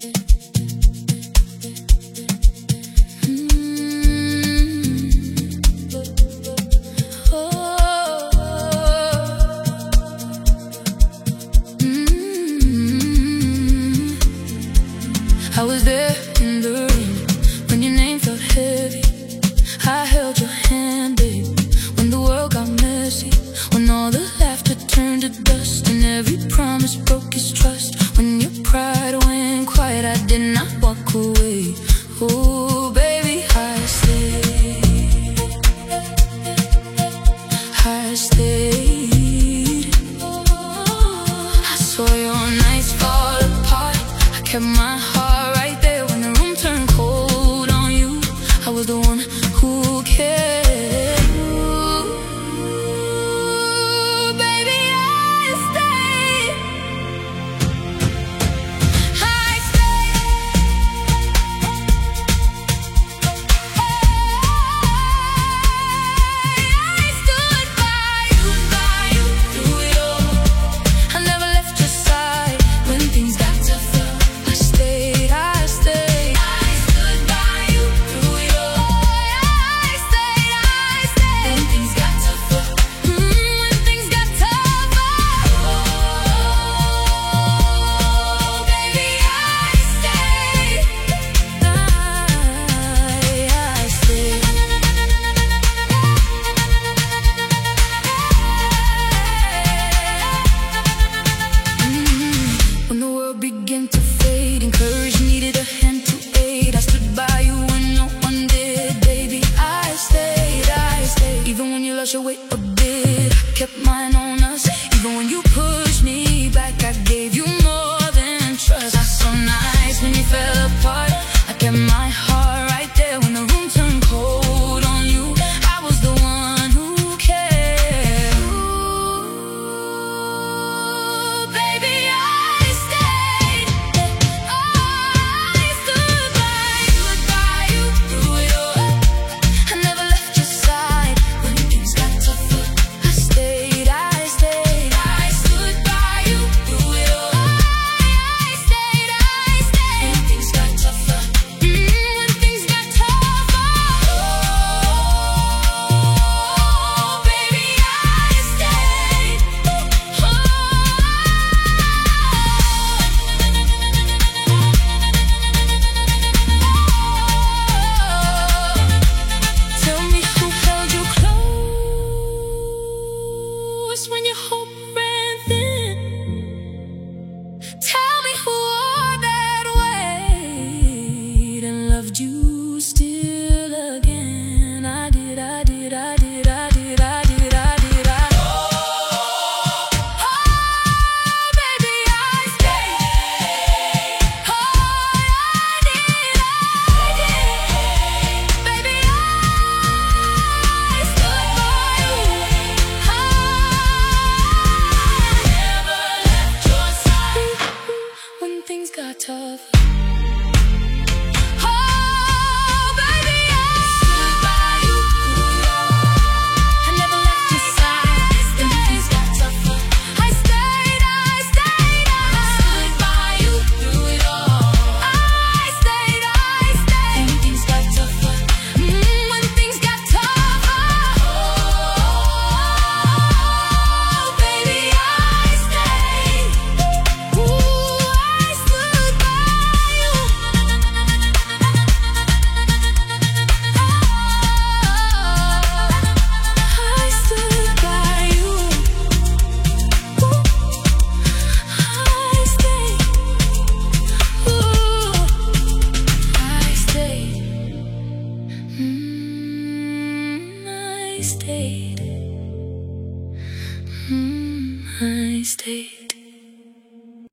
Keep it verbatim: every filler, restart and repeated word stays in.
I was there in the rain when your name felt heavy. I held your hand, babe, when the world got messy, when all the laughter turned to dust and every promise broke his trust. When your pride went quiet, I did not walk away. Oh, baby, I stayed. I stayed. I saw your nights fall apart. I kept my heart right there when the room turned cold on you. I was the one who cared. Ooh, baby, I stayed. I stayed. I stood by you, by you through it all. I never left your side when things got tougher. I stayed, I stayed. I stood by you through it all. I stayed, I stayed. When things got tougher. Mm, when things got tougher. Oh, baby, I stayed. I, I stayed. Mm, when the world began to fade and courage needed a hand to aid, I stood by you when no one did. Baby, I stayed, I stayed. Even when you lost your way a bit, I kept mine on us. Even when you pushed me back, I gave you more than trust. I saw nights when you fell apart. I kept my heart right there when the room turned cold on you. I was the one who cared. Ooh, baby, I stayed. I stood by you, by you through it all. I never left your side when things got tougher. I stayed, I stayed. I stood by you through it all. I stayed, I stayed. When things got tougher. Mm, when things got tougher. Oh, baby, I stayed. Oh. Tell me who held you close when your hope ran thin. Tell me who wore that weight and loved you still again. I did, I did, I did, I did, I did, I did, I did. Oh, baby, I stayed. Oh, I did, I did. Baby, I stood by you. I never left your side when things got tough. Oh, baby, I stood by you. I never left your side when things got tougher. I stayed, I stayed, I stood by you through it all. I stayed, I stayed. When things got tougher. Mm, when things got tougher. Oh, baby, I stayed. Ooh, I stood by you. I stood by you. Ooh, I stayed. Ooh, I stayed. Mm, I stayed. Mm, I stayed.